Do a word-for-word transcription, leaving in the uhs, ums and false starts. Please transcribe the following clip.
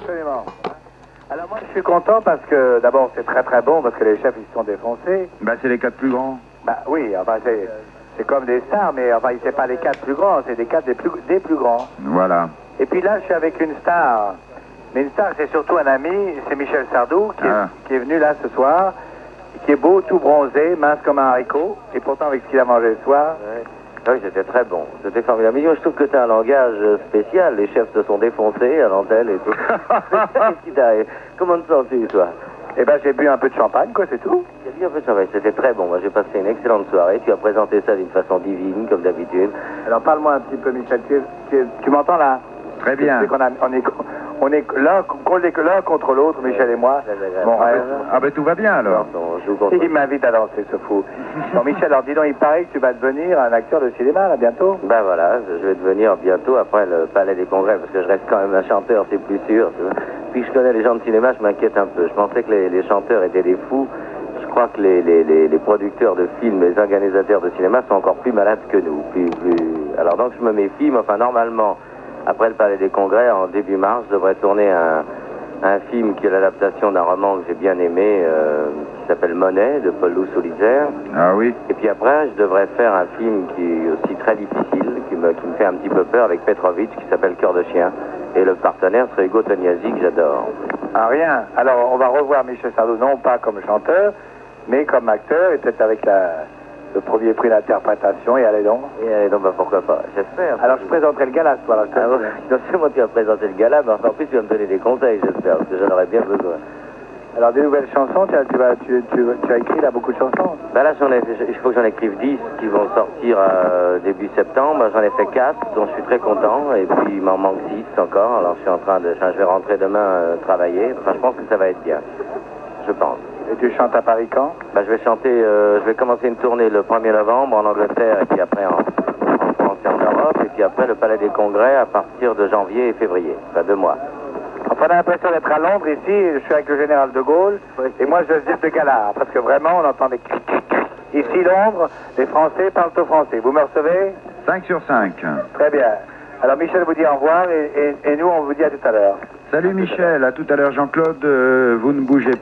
Absolument. Alors moi je suis content parce que d'abord c'est très très bon parce que les chefs ils se sont défoncés. Bah c'est les quatre plus grands. Bah oui, enfin c'est c'est comme des stars, mais enfin c'est pas les quatre plus grands, c'est des quatre des plus des plus grands. Voilà. Et puis là je suis avec une star, mais une star c'est surtout un ami, c'est Michel Sardou qui, Ah. est, qui est venu là ce soir, qui est beau, tout bronzé, mince comme un haricot, et pourtant avec ce qu'il a mangé ce soir. Ouais. Oui, c'était très bon. C'était formidable. Mais moi, je trouve que tu as un langage spécial. Les chefs se sont défoncés à l'antenne et tout. Qu'est-ce qui t'arrive? Comment te sens-tu, toi? Eh ben j'ai bu un peu de champagne, quoi, c'est tout. J'ai bu un peu de champagne. C'était très bon. Moi, j'ai passé une excellente soirée. Tu as présenté ça d'une façon divine, comme d'habitude. Alors parle-moi un petit peu, Michel. Tu, tu, tu m'entends là? Très bien. C'est qu'on a, on est, on est l'un l'un contre l'autre, Michel et moi. Mon rêve. Ah ben tout va bien alors. On joue contre... Il m'invite à danser, ce fou. Bon, Michel, alors dis donc, il paraît que tu vas devenir un acteur de cinéma, là, bientôt. Ben voilà, je vais devenir bientôt après le Palais des Congrès, parce que je reste quand même un chanteur, c'est plus sûr. Puis je connais les gens de cinéma, je m'inquiète un peu. Je pensais que les, les chanteurs étaient des fous. Je crois que les, les, les, les producteurs de films, les organisateurs de cinéma sont encore plus malades que nous. Plus, plus... Alors donc je me méfie, mais enfin normalement, après le Palais des Congrès, en début mars, je devrais tourner un, un film qui est l'adaptation d'un roman que j'ai bien aimé, euh, qui s'appelle Monet, de Paul Loup-Solitaire. Ah oui. Et puis après, je devrais faire un film qui est aussi très difficile, qui me, qui me fait un petit peu peur, avec Petrovitch, qui s'appelle Cœur de chien. Et le partenaire serait Hugo Tognazzi, que j'adore. Ah, rien. Alors, on va revoir Michel Sardou, non pas comme chanteur, mais comme acteur, et peut-être avec la, le premier prix d'interprétation, et allez donc. Et allez donc, bah, pourquoi pas, j'espère. Alors, je présenterai le gala ce soir. Ah ouais, non seulement tu vas présenter le gala, mais en plus tu vas me donner des conseils, j'espère, parce que j'en aurais bien besoin. Alors, des nouvelles chansons, tu as, tu, vas, tu, tu, tu as écrit là beaucoup de chansons. Ben là, j'en ai, il faut que j'en écrive dix qui vont sortir euh, début septembre. J'en ai fait quatre, dont je suis très content. Et puis, il m'en manque six encore. Alors, je suis en train de... Je vais rentrer demain euh, travailler. Enfin, je pense que ça va être bien. Je pense. Et tu chantes à Paris quand? Ben, je vais chanter... Euh, je vais commencer une tournée le premier novembre en Angleterre et puis après en, en France et en Europe. Et puis après, le Palais des Congrès à partir de janvier et février. Enfin, deux mois. Enfin, on a l'impression d'être à Londres ici, je suis avec le général de Gaulle, et moi je dis de gala, parce que vraiment on entend des cric, cric, cric. Ici Londres, les Français parlent au français. Vous me recevez? cinq sur cinq. Très bien. Alors Michel vous dit au revoir, et, et, et nous on vous dit à tout à l'heure. Salut Michel, à tout à l'heure Jean-Claude, euh, vous ne bougez